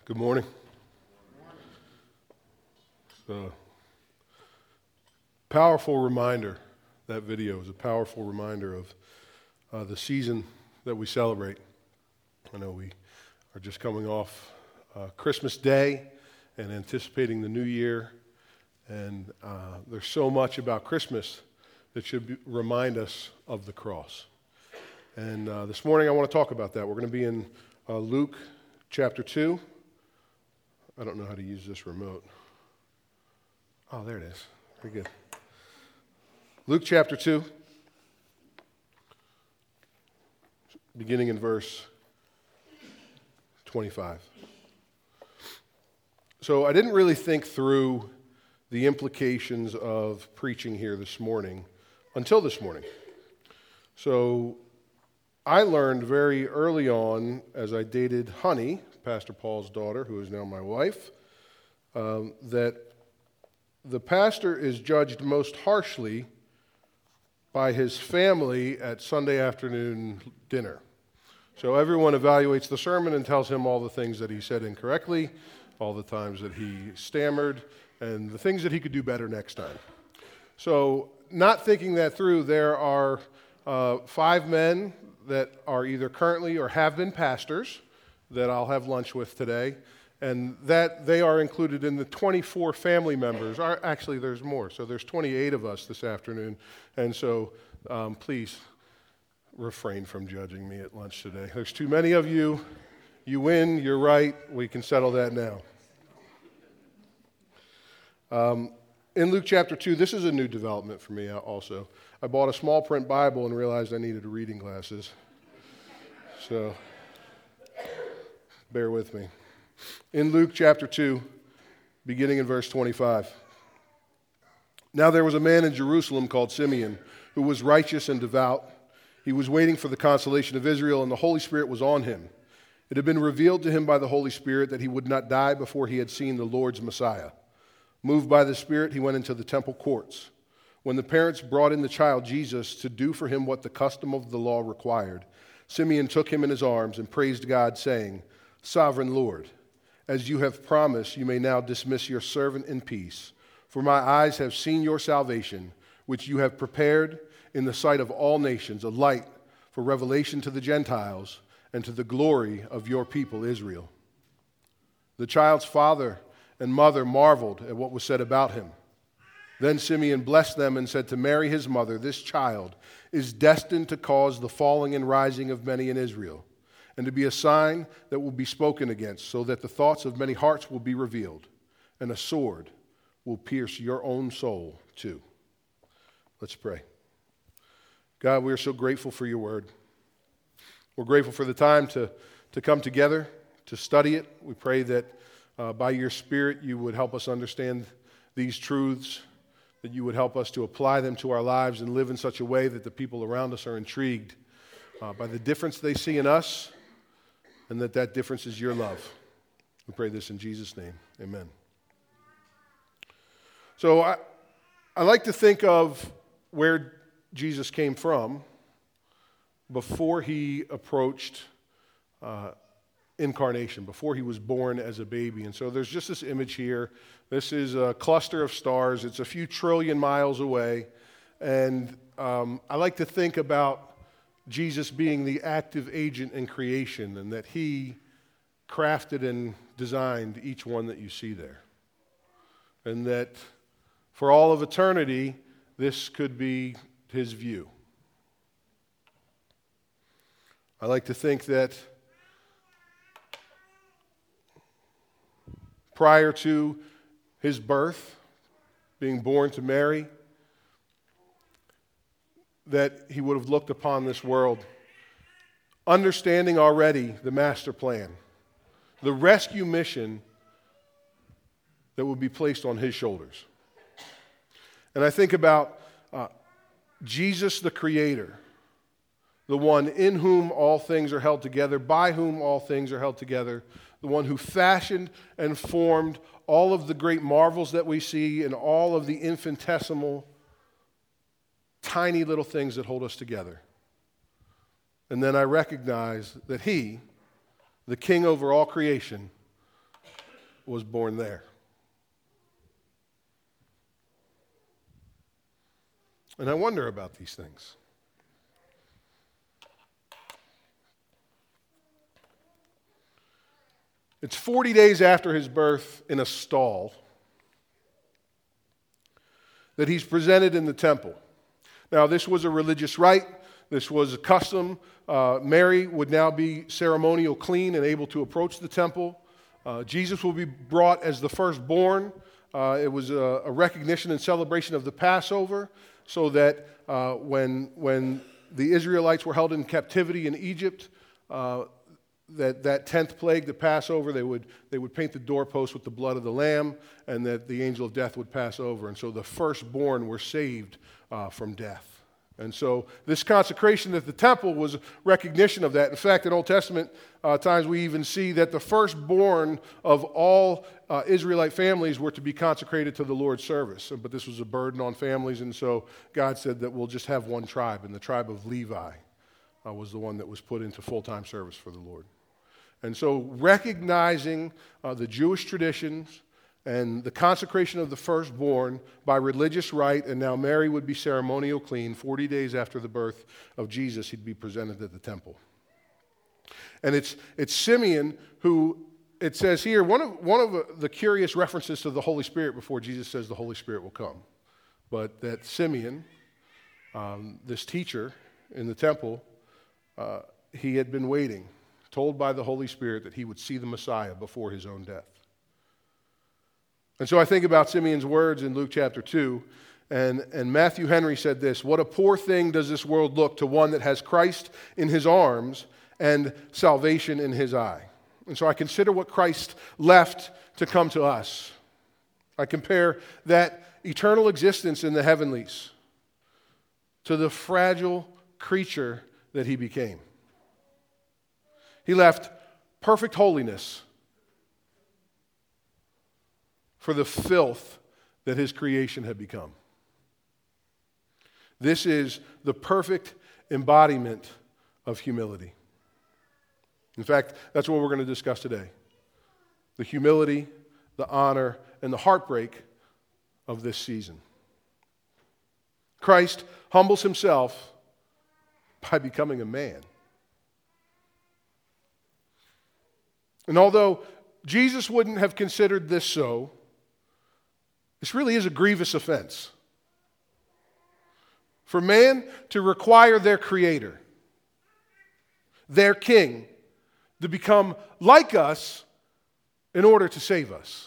Good morning. It's a powerful reminder. That video is a powerful reminder of the season that we celebrate. I know we are just coming off Christmas Day and anticipating the new year. And there's so much about Christmas that should remind us of the cross. And this morning I want to talk about that. We're going to be in Luke chapter 2. I don't know how to use this remote. Oh, there it is. Very good. Luke chapter 2, beginning in verse 25. So I didn't really think through the implications of preaching here this morning until this morning. So I learned very early on, as I dated Honey, Pastor Paul's daughter, who is now my wife, that the pastor is judged most harshly by his family at Sunday afternoon dinner. So everyone evaluates the sermon and tells him all the things that he said incorrectly, all the times that he stammered, and the things that he could do better next time. So not thinking that through, there are 5 men that are either currently or have been pastors that I'll have lunch with today, and that they are included in the 24 family members. Actually, there's more, so there's 28 of us this afternoon, and so please refrain from judging me at lunch today. There's too many of you. You win, you're right, we can settle that now. In Luke chapter 2, this is a new development for me also. I bought a small print Bible and realized I needed reading glasses. So bear with me. In Luke chapter 2, beginning in verse 25. Now there was a man in Jerusalem called Simeon, who was righteous and devout. He was waiting for the consolation of Israel, and the Holy Spirit was on him. It had been revealed to him by the Holy Spirit that he would not die before he had seen the Lord's Messiah. Moved by the Spirit, he went into the temple courts. When the parents brought in the child Jesus to do for him what the custom of the law required, Simeon took him in his arms and praised God, saying, "Sovereign Lord, as you have promised, you may now dismiss your servant in peace. For my eyes have seen your salvation, which you have prepared in the sight of all nations, a light for revelation to the Gentiles and to the glory of your people Israel." The child's father and mother marveled at what was said about him. Then Simeon blessed them and said to Mary his mother, "This child is destined to cause the falling and rising of many in Israel, and to be a sign that will be spoken against, so that the thoughts of many hearts will be revealed, and a sword will pierce your own soul too." Let's pray. God, we are so grateful for your word. We're grateful for the time to come together, to study it. We pray that by your Spirit you would help us understand these truths, that you would help us to apply them to our lives and live in such a way that the people around us are intrigued by the difference they see in us, and that difference is your love. We pray this in Jesus' name. Amen. So I like to think of where Jesus came from before he approached incarnation, before he was born as a baby. And so there's just this image here. This is a cluster of stars. It's a few trillion miles away. And I like to think about Jesus being the active agent in creation, and that he crafted and designed each one that you see there. And that for all of eternity, this could be his view. I like to think that prior to his birth, being born to Mary, that he would have looked upon this world, understanding already the master plan, the rescue mission that would be placed on his shoulders. And I think about Jesus the Creator, the one in whom all things are held together, by whom all things are held together, the one who fashioned and formed all of the great marvels that we see and all of the infinitesimal, tiny little things that hold us together. And then I recognize that he, the king over all creation, was born there. And I wonder about these things. It's 40 days after his birth in a stall that he's presented in the temple. Now, this was a religious rite. This was a custom. Mary would now be ceremonial clean and able to approach the temple. Jesus will be brought as the firstborn. It was a recognition and celebration of the Passover, so that when the Israelites were held in captivity in Egypt, that 10th plague, the Passover, they would paint the doorpost with the blood of the lamb, and that the angel of death would pass over. And so the firstborn were saved from death. And so this consecration at the temple was recognition of that. In fact, in Old Testament times, we even see that the firstborn of all Israelite families were to be consecrated to the Lord's service. But this was a burden on families, and so God said that we'll just have one tribe, and the tribe of Levi was the one that was put into full-time service for the Lord. And so recognizing the Jewish traditions and the consecration of the firstborn by religious rite, and now Mary would be ceremonial clean. 40 days after the birth of Jesus, he'd be presented at the temple. And it's Simeon who, it says here, one of the curious references to the Holy Spirit before Jesus says the Holy Spirit will come. But that Simeon, this teacher in the temple, he had been waiting, told by the Holy Spirit that he would see the Messiah before his own death. And so I think about Simeon's words in Luke chapter 2, and Matthew Henry said this: "What a poor thing does this world look to one that has Christ in his arms and salvation in his eye." And so I consider what Christ left to come to us. I compare that eternal existence in the heavenlies to the fragile creature that he became. He left perfect holiness for the filth that his creation had become. This is the perfect embodiment of humility. In fact, that's what we're going to discuss today. The humility, the honor, and the heartbreak of this season. Christ humbles himself by becoming a man. And although Jesus wouldn't have considered this so, this really is a grievous offense. For man to require their creator, their king, to become like us in order to save us.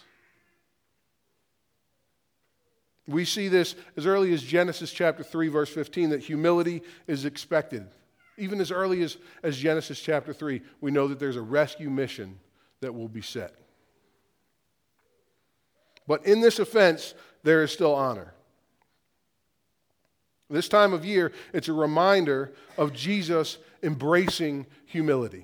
We see this as early as Genesis chapter 3, verse 15, that humility is expected. Even as early as Genesis chapter 3, we know that there's a rescue mission that will be set. But in this offense, there is still honor. This time of year, it's a reminder of Jesus embracing humility.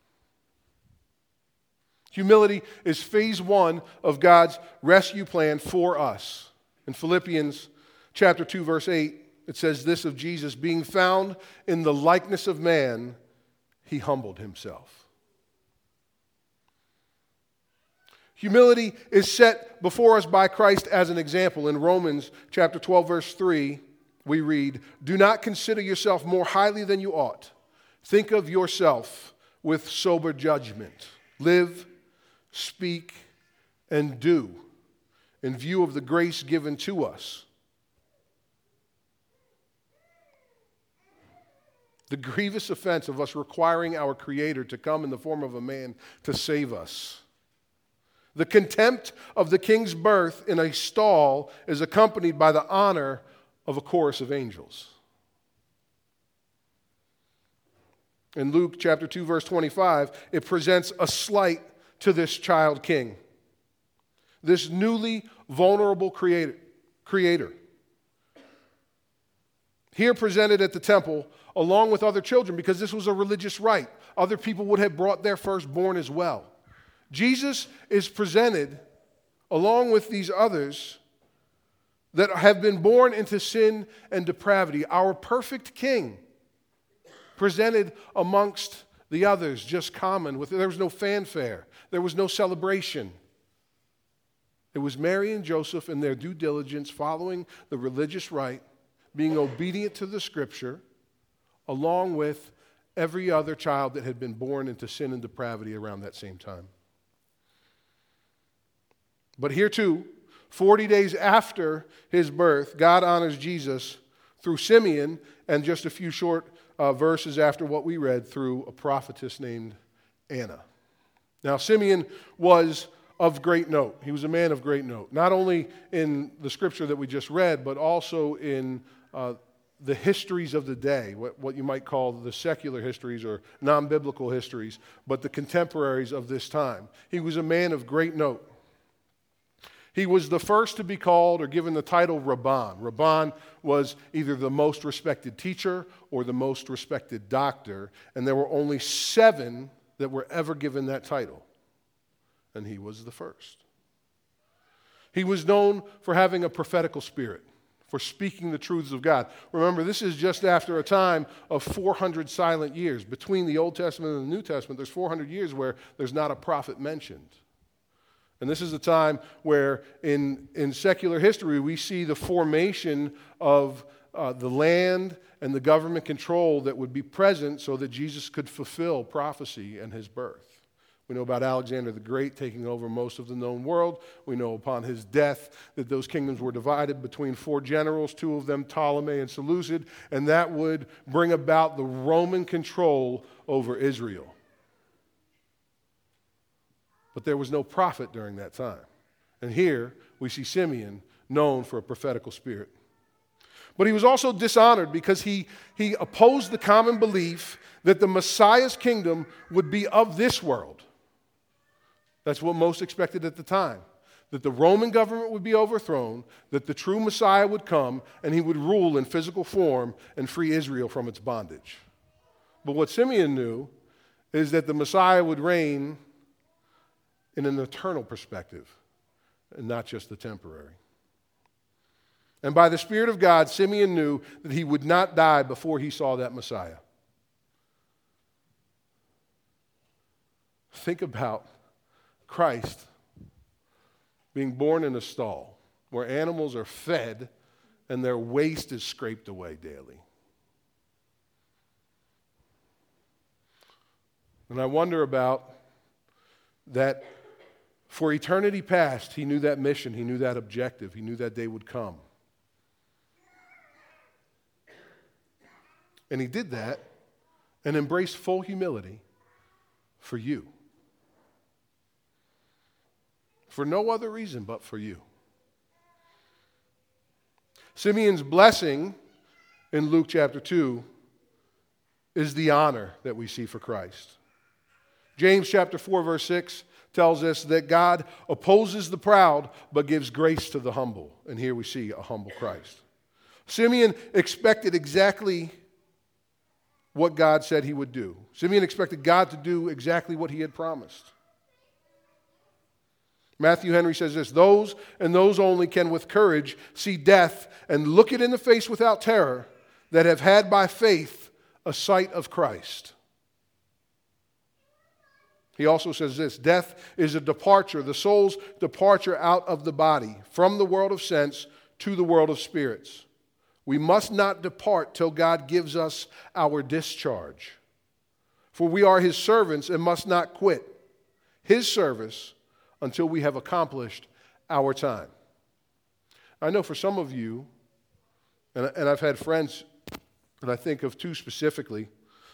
Humility is phase 1 of God's rescue plan for us. In Philippians chapter 2, verse 8, it says this of Jesus: "Being found in the likeness of man, he humbled himself." Humility is set before us by Christ as an example. In Romans chapter 12, verse 3, we read, "Do not consider yourself more highly than you ought. Think of yourself with sober judgment. Live, speak, and do in view of the grace given to us." The grievous offense of us requiring our Creator to come in the form of a man to save us. The contempt of the king's birth in a stall is accompanied by the honor of a chorus of angels. In Luke chapter 2, verse 25, it presents a slight to this child king, this newly vulnerable creator. Here presented at the temple along with other children, because this was a religious rite. Other people would have brought their firstborn as well. Jesus is presented along with these others that have been born into sin and depravity. Our perfect king presented amongst the others, just common. There was no fanfare. There was no celebration. It was Mary and Joseph in their due diligence, following the religious rite, being obedient to the Scripture, along with every other child that had been born into sin and depravity around that same time. But here too, 40 days after his birth, God honors Jesus through Simeon, and just a few short verses after what we read, through a prophetess named Anna. Now, Simeon was of great note. He was a man of great note, not only in the scripture that we just read, but also in the histories of the day, what you might call the secular histories or non-biblical histories, but the contemporaries of this time. He was a man of great note. He was the first to be called or given the title Rabban. Rabban was either the most respected teacher or the most respected doctor, and there were only 7 that were ever given that title, and he was the first. He was known for having a prophetical spirit, for speaking the truths of God. Remember, this is just after a time of 400 silent years. Between the Old Testament and the New Testament, there's 400 years where there's not a prophet mentioned. And this is a time where in secular history we see the formation of the land and the government control that would be present so that Jesus could fulfill prophecy and his birth. We know about Alexander the Great taking over most of the known world. We know upon his death that those kingdoms were divided between 4 generals, 2 of them Ptolemy and Seleucid, and that would bring about the Roman control over Israel. But there was no prophet during that time. And here we see Simeon known for a prophetical spirit. But he was also dishonored because he opposed the common belief that the Messiah's kingdom would be of this world. That's what most expected at the time. That the Roman government would be overthrown, that the true Messiah would come, and he would rule in physical form and free Israel from its bondage. But what Simeon knew is that the Messiah would reign in an eternal perspective, and not just the temporary. And by the Spirit of God, Simeon knew that he would not die before he saw that Messiah. Think about Christ being born in a stall where animals are fed and their waste is scraped away daily. And I wonder about that. For eternity past, he knew that mission, he knew that objective, he knew that day would come. And he did that and embraced full humility for you. For no other reason but for you. Simeon's blessing in Luke chapter 2 is the honor that we see for Christ. James chapter 4 verse 6 tells us that God opposes the proud but gives grace to the humble. And here we see a humble Christ. Simeon expected exactly what God said he would do. Simeon expected God to do exactly what he had promised. Matthew Henry says this: those and those only can with courage see death and look it in the face without terror that have had by faith a sight of Christ. He also says this: death is a departure, the soul's departure out of the body, from the world of sense to the world of spirits. We must not depart till God gives us our discharge. For we are his servants and must not quit his service until we have accomplished our time. I know for some of you, and I've had friends that I think of 2 specifically.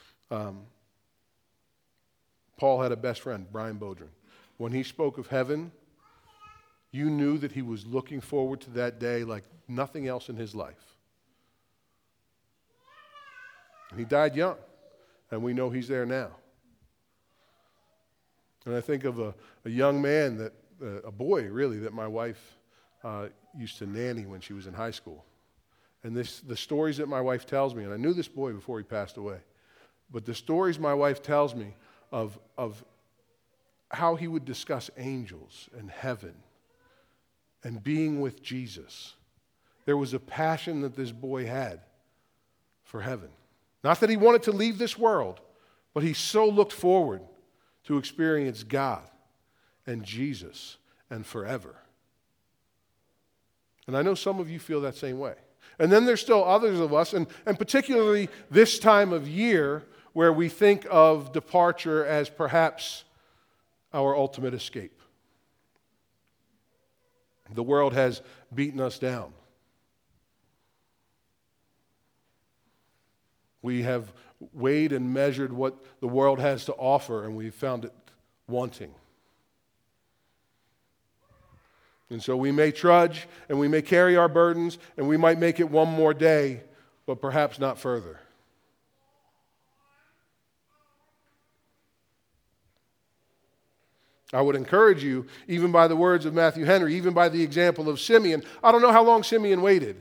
Paul had a best friend, Brian Bodrin. When he spoke of heaven, you knew that he was looking forward to that day like nothing else in his life. And he died young, and we know he's there now. And I think of a young man, a boy really, that my wife used to nanny when she was in high school. And the stories that my wife tells me, and I knew this boy before he passed away, but the stories my wife tells me of how he would discuss angels and heaven and being with Jesus. There was a passion that this boy had for heaven. Not that he wanted to leave this world, but he so looked forward to experience God and Jesus and forever And I know some of you feel that same way. And then there's still others of us, and particularly this time of year, where we think of departure as perhaps our ultimate escape. The world has beaten us down. We have weighed and measured what the world has to offer, and we've found it wanting. And so we may trudge, and we may carry our burdens, and we might make it one more day, but perhaps not further. I would encourage you, even by the words of Matthew Henry, even by the example of Simeon. I don't know how long Simeon waited.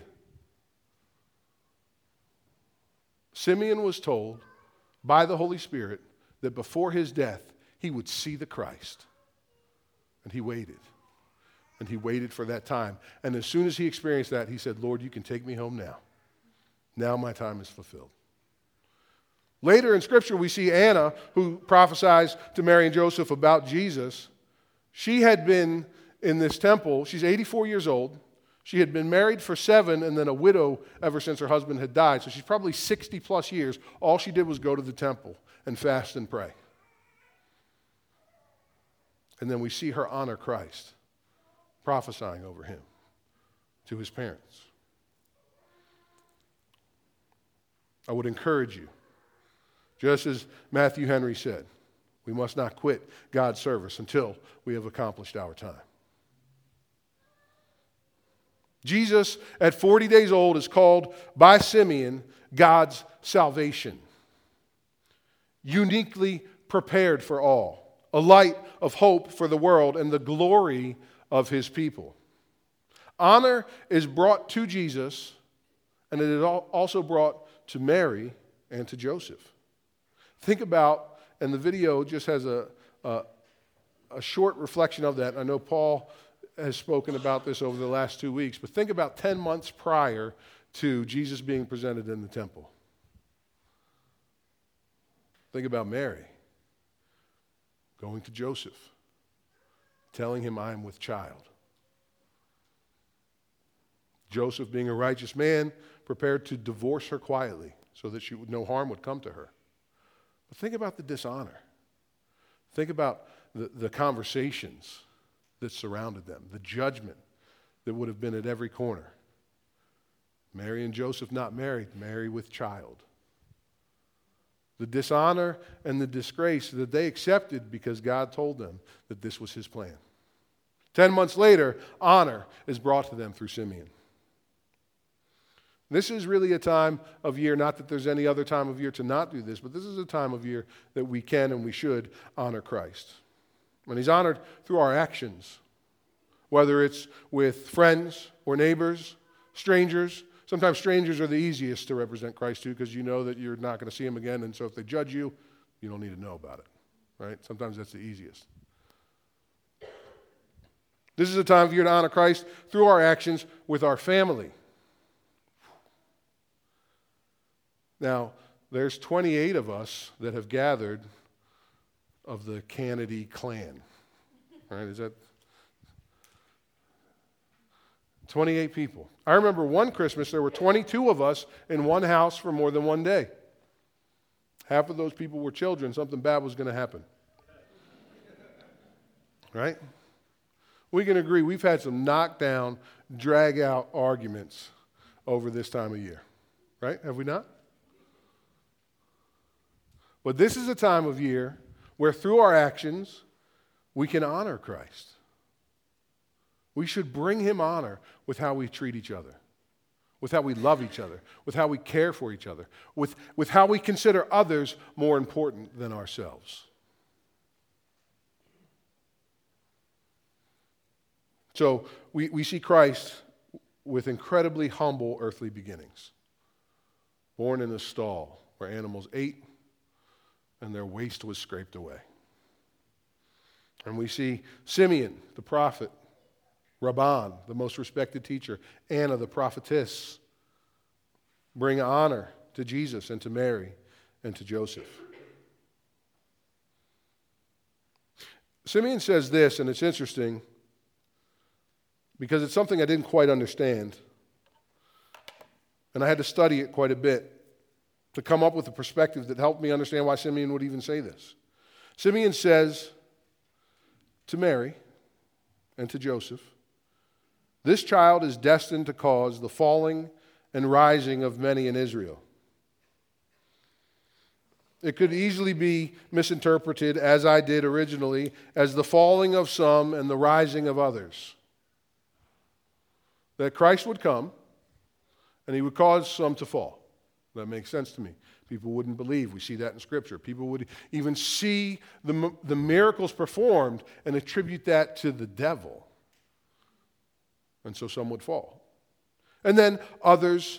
Simeon was told by the Holy Spirit that before his death, he would see the Christ. And he waited. And he waited for that time. And as soon as he experienced that, he said, Lord, you can take me home now. Now my time is fulfilled. Later in Scripture, we see Anna, who prophesies to Mary and Joseph about Jesus. She had been in this temple. She's 84 years old. She had been married for 7 and then a widow ever since her husband had died. So she's probably 60 plus years. All she did was go to the temple and fast and pray. And then we see her honor Christ, prophesying over him to his parents. I would encourage you, just as Matthew Henry said, we must not quit God's service until we have accomplished our time. Jesus, at 40 days old, is called by Simeon God's salvation. Uniquely prepared for all, a light of hope for the world and the glory of his people. Honor is brought to Jesus, and it is also brought to Mary and to Joseph. Think about, and the video just has a short reflection of that. I know Paul has spoken about this over the last 2 weeks, but think about 10 months prior to Jesus being presented in the temple. Think about Mary going to Joseph, telling him, I am with child. Joseph, being a righteous man, prepared to divorce her quietly so that no harm would come to her. But think about the dishonor. Think about the conversations that surrounded them, the judgment that would have been at every corner. Mary and Joseph not married, Mary with child. The dishonor and the disgrace that they accepted because God told them that this was his plan. 10 months later, honor is brought to them through Simeon. This is really a time of year, not that there's any other time of year to not do this, but this is a time of year that we can and we should honor Christ. And he's honored through our actions, whether it's with friends or neighbors, strangers. Sometimes strangers are the easiest to represent Christ to because you know that you're not going to see him again, and so if they judge you, you don't need to know about it, right? Sometimes that's the easiest. This is a time of year to honor Christ through our actions with our family. Now, there's 28 of us that have gathered of the Kennedy clan. All right, is that 28 people? I remember one Christmas there were 22 of us in one house for more than one day. Half of those people were children. Something bad was going to happen. Right? We can agree we've had some knockdown, drag-out arguments over this time of year. Right? Have we not? But this is a time of year where through our actions, we can honor Christ. We should bring him honor with how we treat each other, with how we love each other, with how we care for each other, with how we consider others more important than ourselves. So we see Christ with incredibly humble earthly beginnings. Born in a stall where animals ate and their waste was scraped away. And we see Simeon, the prophet, Rabban, the most respected teacher, Anna, the prophetess, bring honor to Jesus and to Mary and to Joseph. Simeon says this, and it's interesting. because it's something I didn't quite understand. And I had to study it quite a bit to come up with a perspective that helped me understand why Simeon would even say this. Simeon says to Mary and to Joseph, "This child is destined to cause the falling and rising of many in Israel." It could easily be misinterpreted, as I did originally, as the falling of some and the rising of others. That Christ would come and he would cause some to fall. That makes sense to me. People wouldn't believe. We see that in Scripture. People would even see the miracles performed and attribute that to the devil. And so some would fall. And then others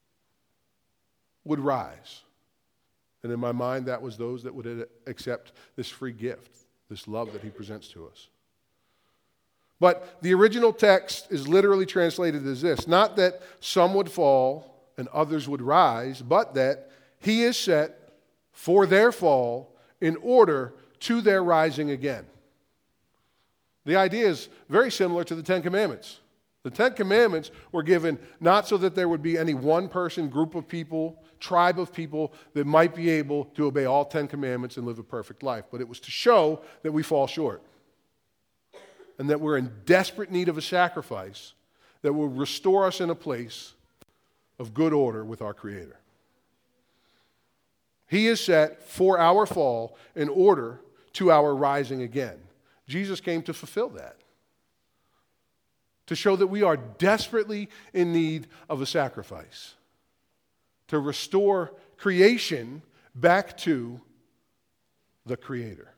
would rise. And in my mind, that was those that would accept this free gift, this love that he presents to us. But the original text is literally translated as this: not that some would fall and others would rise, but that he is set for their fall in order to their rising again. The idea is very similar to the Ten Commandments. The Ten Commandments were given not so that there would be any one person, group of people, tribe of people that might be able to obey all 10 commandments and live a perfect life, but it was to show that we fall short and that we're in desperate need of a sacrifice that will restore us in a place of good order with our Creator. He is set for our fall in order to our rising again. Jesus came to fulfill that, to show that we are desperately in need of a sacrifice, to restore creation back to the Creator.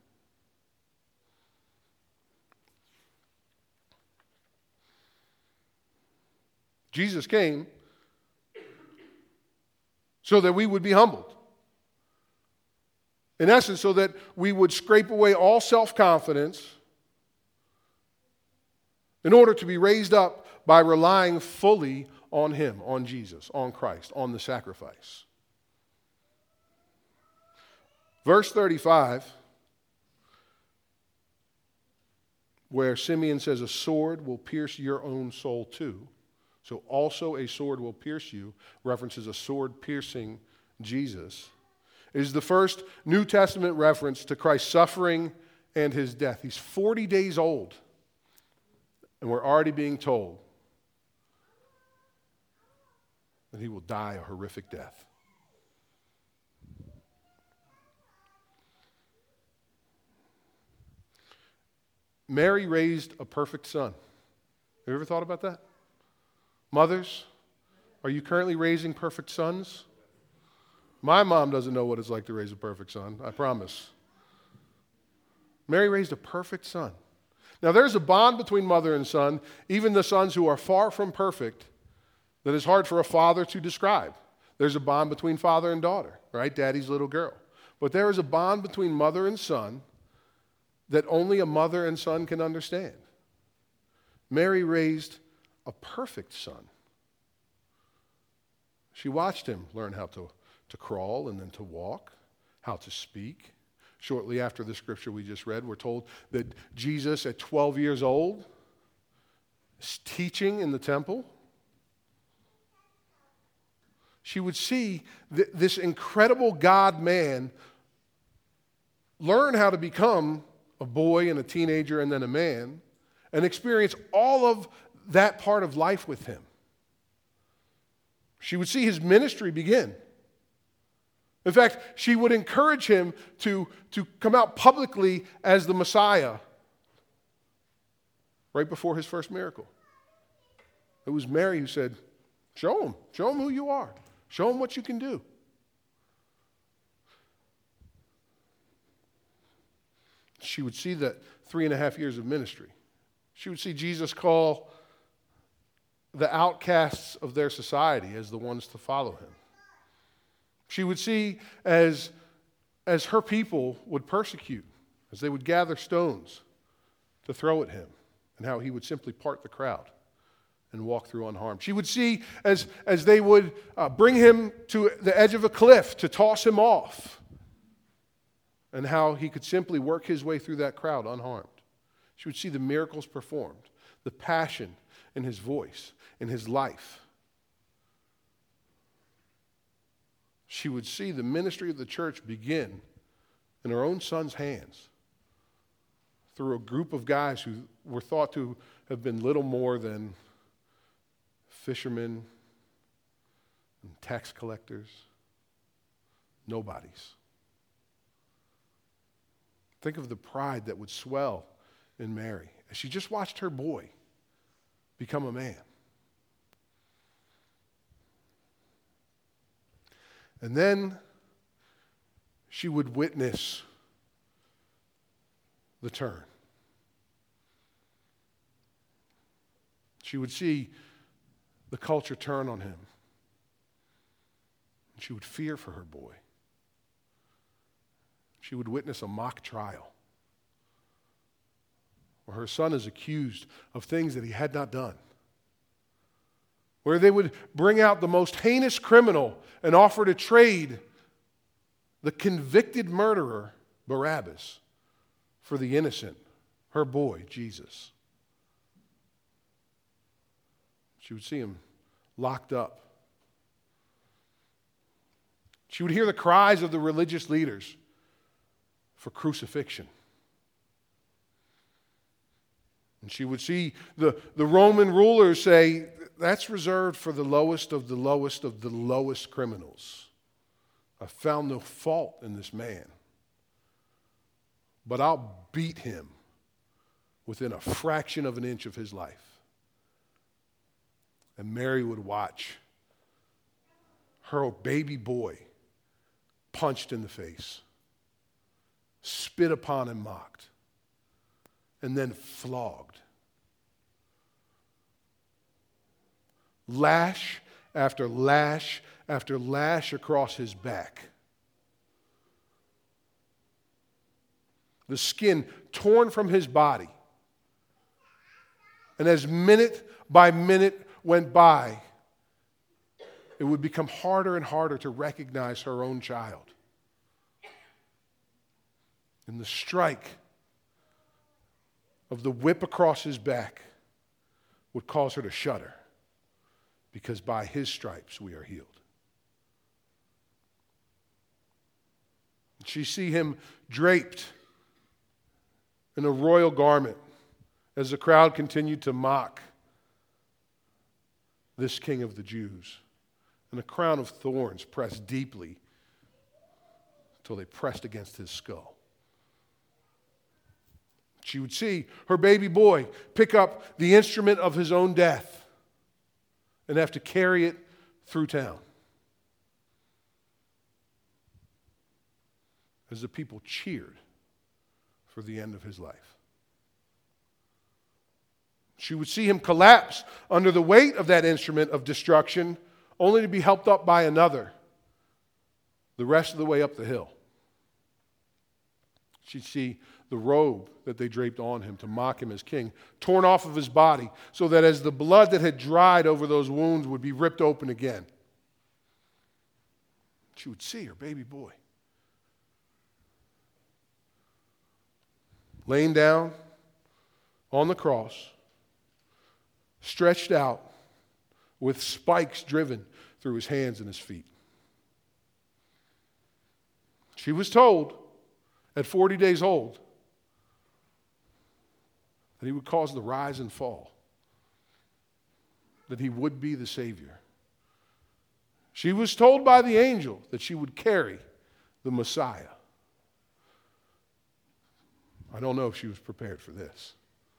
Jesus came so that we would be humbled. In essence, so that we would scrape away all self-confidence in order to be raised up by relying fully on Him, on Jesus, on Christ, on the sacrifice. Verse 35, where Simeon says, "A sword will pierce your own soul too. So also a sword will pierce you," references a sword piercing Jesus, is the first New Testament reference to Christ's suffering and his death. He's 40 days old, and we're already being told that he will die a horrific death. Mary raised a perfect son. Have you ever thought about that? Mothers, are you currently raising perfect sons? My mom doesn't know what it's like to raise a perfect son, I promise. Mary raised a perfect son. Now, there's a bond between mother and son, even the sons who are far from perfect, that is hard for a father to describe. There's a bond between father and daughter, right? Daddy's little girl. But there is a bond between mother and son that only a mother and son can understand. Mary raised a perfect son. She watched him learn how to crawl and then to walk, how to speak. Shortly after the scripture we just read, we're told that Jesus, at 12 years old, is teaching in the temple. She would see this incredible God-man learn how to become a boy and a teenager and then a man, and experience all of that part of life with him. She would see his ministry begin. In fact, she would encourage him to come out publicly as the Messiah right before his first miracle. It was Mary who said, show him who you are. Show him what you can do. She would see that 3.5 years of ministry. She would see Jesus call the outcasts of their society as the ones to follow him. She would see as her people would persecute, as they would gather stones to throw at him, and how he would simply part the crowd and walk through unharmed. She would see as they would bring him to the edge of a cliff to toss him off, and how he could simply work his way through that crowd unharmed. She would see the miracles performed, the passion in his voice, in his life. She would see the ministry of the church begin in her own son's hands through a group of guys who were thought to have been little more than fishermen and tax collectors, nobodies. Think of the pride that would swell in Mary as she just watched her boy become a man. And then she would witness the turn. She would see the culture turn on him. And she would fear for her boy. She would witness a mock trial where her son is accused of things that he had not done. Where they would bring out the most heinous criminal and offer to trade the convicted murderer, Barabbas, for the innocent, her boy, Jesus. She would see him locked up. She would hear the cries of the religious leaders for crucifixion. And she would see the Roman rulers say, that's reserved for the lowest of the lowest of the lowest criminals. I found no fault in this man, but I'll beat him within a fraction of an inch of his life. And Mary would watch her baby boy punched in the face, spit upon and mocked, and then flogged. Lash after lash after lash across his back. The skin torn from his body. And as minute by minute went by, it would become harder and harder to recognize her own child. And the strike of the whip across his back would cause her to shudder, because by his stripes we are healed. She see him draped in a royal garment as the crowd continued to mock this king of the Jews. And a crown of thorns pressed deeply until they pressed against his skull. She would see her baby boy pick up the instrument of his own death and have to carry it through town. As the people cheered for the end of his life. She would see him collapse under the weight of that instrument of destruction, only to be helped up by another the rest of the way up the hill. She'd see the robe that they draped on him to mock him as king torn off of his body, so that as the blood that had dried over those wounds would be ripped open again. She would see her baby boy laying down on the cross, stretched out with spikes driven through his hands and his feet. She was told at 40 days old that he would cause the rise and fall, that he would be the Savior. She was told by the angel that she would carry the Messiah. I don't know if she was prepared for this.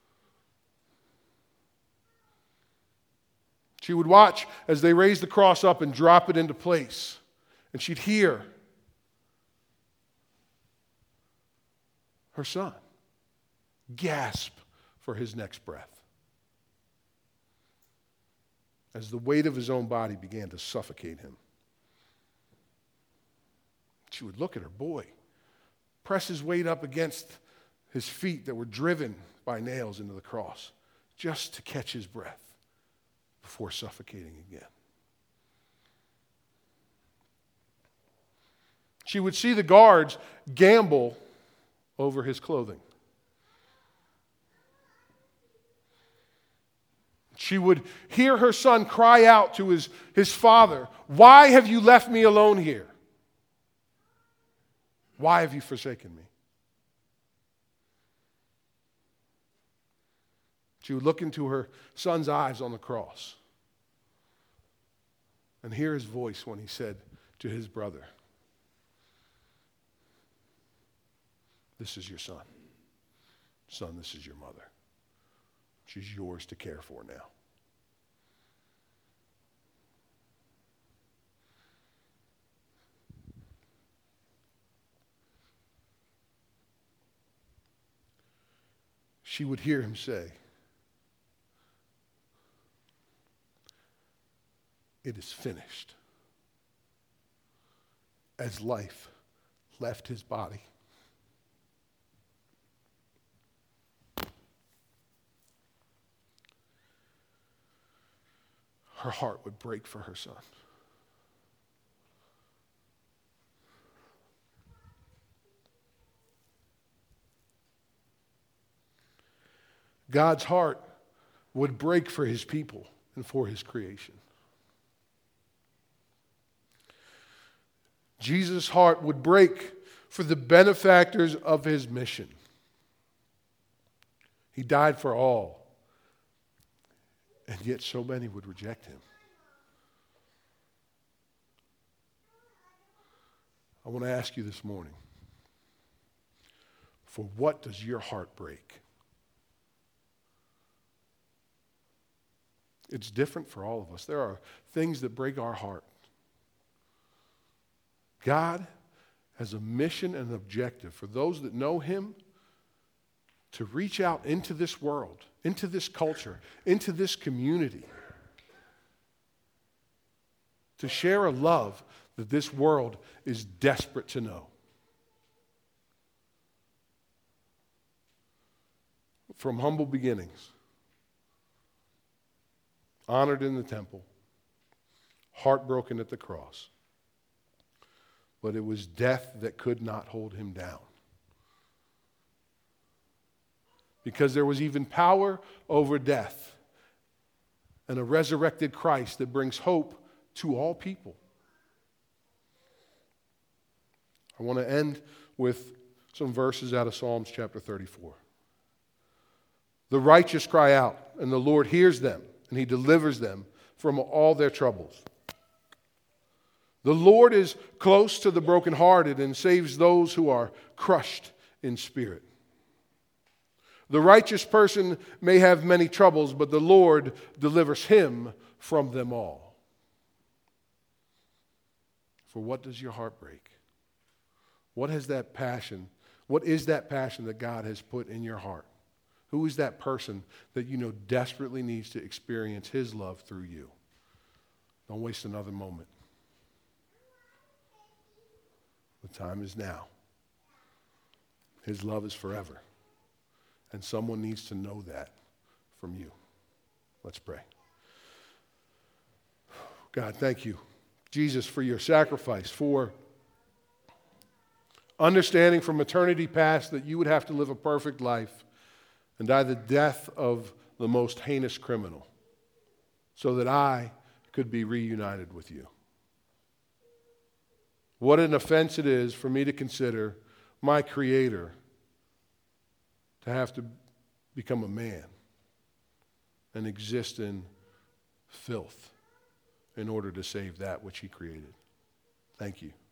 She would watch as they raised the cross up and drop it into place. And she'd hear her son gasp for his next breath as the weight of his own body began to suffocate him. She would look at her boy, press his weight up against his feet that were driven by nails into the cross, just to catch his breath before suffocating again. She would see the guards gamble over his clothing. She would hear her son cry out to his father, "Why have you left me alone here? Why have you forsaken me?" She would look into her son's eyes on the cross and hear his voice when he said to his brother, "This is your son. Son, this is your mother. She's yours to care for now." She would hear him say, "It is finished," as life left his body. Her heart would break for her son. God's heart would break for his people and for his creation. Jesus' heart would break for the benefactors of his mission. He died for all, and yet so many would reject him. I want to ask you this morning, for what does your heart break? It's different for all of us. There are things that break our heart. God has a mission and an objective for those that know him to reach out into this world, into this culture, into this community, to share a love that this world is desperate to know. From humble beginnings, honored in the temple, heartbroken at the cross, but it was death that could not hold him down. Because there was even power over death and a resurrected Christ that brings hope to all people. I want to end with some verses out of Psalms chapter 34. The righteous cry out, and the Lord hears them, and he delivers them from all their troubles. The Lord is close to the brokenhearted and saves those who are crushed in spirit. The righteous person may have many troubles, but the Lord delivers him from them all. For what does your heart break? What is that passion that God has put in your heart? Who is that person that you know desperately needs to experience his love through you? Don't waste another moment. The time is now. His love is forever. And someone needs to know that from you. Let's pray. God, thank you, Jesus, for your sacrifice, for understanding from eternity past that you would have to live a perfect life and die the death of the most heinous criminal so that I could be reunited with you. What an offense it is for me to consider my Creator to have to become a man and exist in filth in order to save that which he created. Thank you.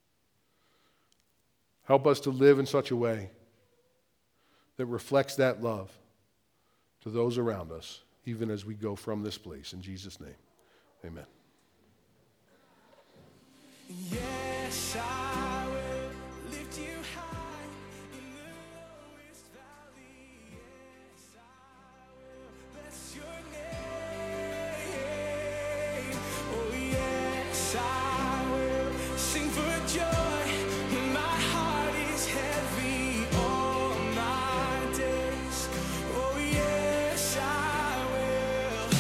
Help us to live in such a way that reflects that love to those around us, even as we go from this place. In Jesus' name, amen. Yes, I will lift you high in the lowest valley. Yes, I will bless your name. Oh, yes, I will sing for joy. My heart is heavy all my days. Oh, yes, I will.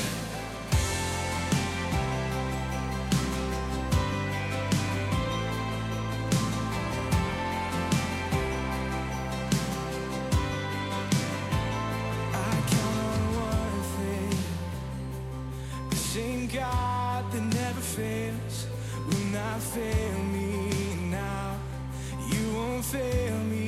same God that never fails will not fail me now. You won't fail me